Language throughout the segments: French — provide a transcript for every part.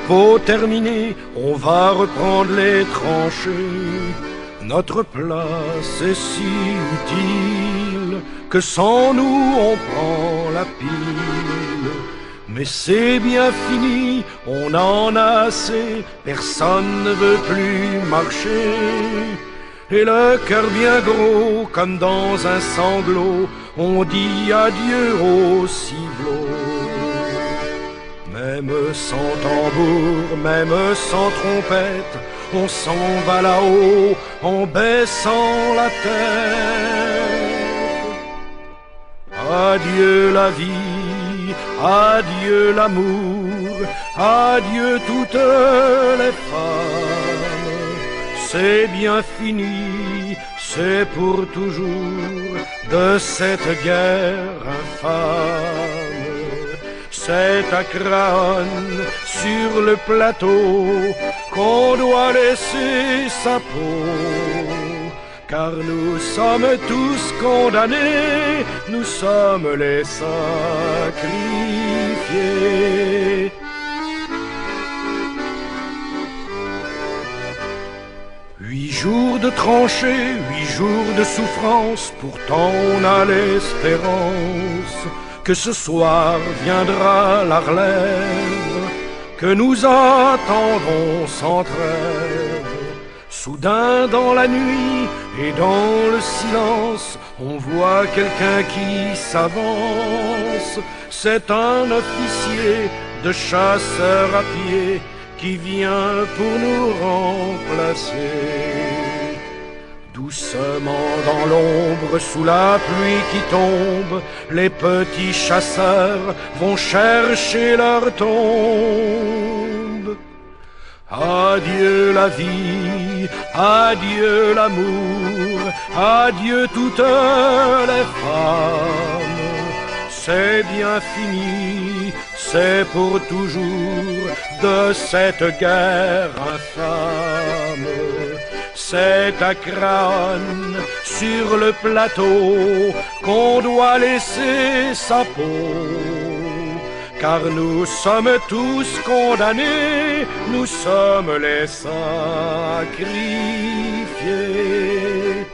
faut terminer, on va reprendre les tranchées. Notre place est si utile que sans nous on prend la pile. Mais c'est bien fini, on en a assez, personne ne veut plus marcher. Et le cœur bien gros, comme dans un sanglot, on dit adieu au ciblot. Même sans tambour, même sans trompette, on s'en va là-haut en baissant la tête. Adieu la vie, adieu l'amour, adieu toutes les femmes. C'est bien fini, c'est pour toujours de cette guerre infâme. C'est à Craonne, sur le plateau, qu'on doit laisser sa peau. Car nous sommes tous condamnés, nous sommes les sacrifiés. 8 jours de tranchées, 8 jours de souffrance, pourtant on a l'espérance que ce soir viendra la relève, que nous attendrons sans trêve. Soudain dans la nuit et dans le silence, on voit quelqu'un qui s'avance. C'est un officier de chasseurs à pied qui vient pour nous remplacer. Doucement dans l'ombre, sous la pluie qui tombe, les petits chasseurs vont chercher leur tombe. Adieu la vie, adieu l'amour, adieu toutes les femmes. C'est bien fini, c'est pour toujours de cette guerre infâme. C'est à Craonne, sur le plateau, qu'on doit laisser sa peau. Car nous sommes tous condamnés, nous sommes les sacrifiés.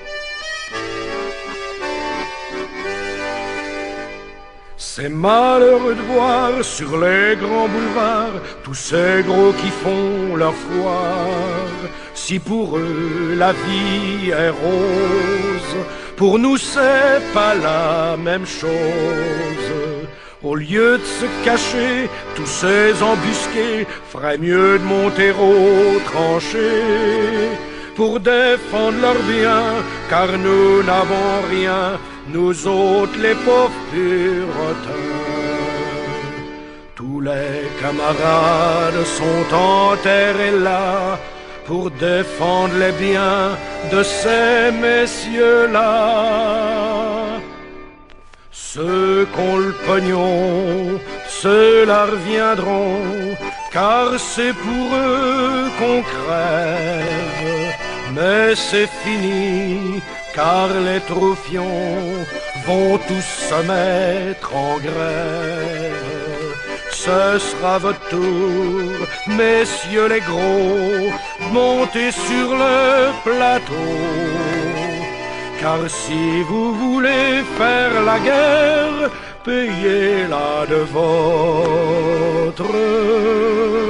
C'est malheureux de voir sur les grands boulevards tous ces gros qui font leur foire. Si pour eux la vie est rose, pour nous c'est pas la même chose. Au lieu de se cacher, tous ces embusqués feraient mieux de monter aux tranchées pour défendre leurs biens, car nous n'avons rien, nous autres les pauvres puritains. Tous les camarades sont enterrés là pour défendre les biens de ces messieurs-là. Ceux qu'ont le pognon, ceux-là reviendront, car c'est pour eux qu'on crève. Mais c'est fini, car les troufions vont tous se mettre en grève. Ce sera votre tour, messieurs les gros, montez sur le plateau. Car si vous voulez faire la guerre, payez-la de votre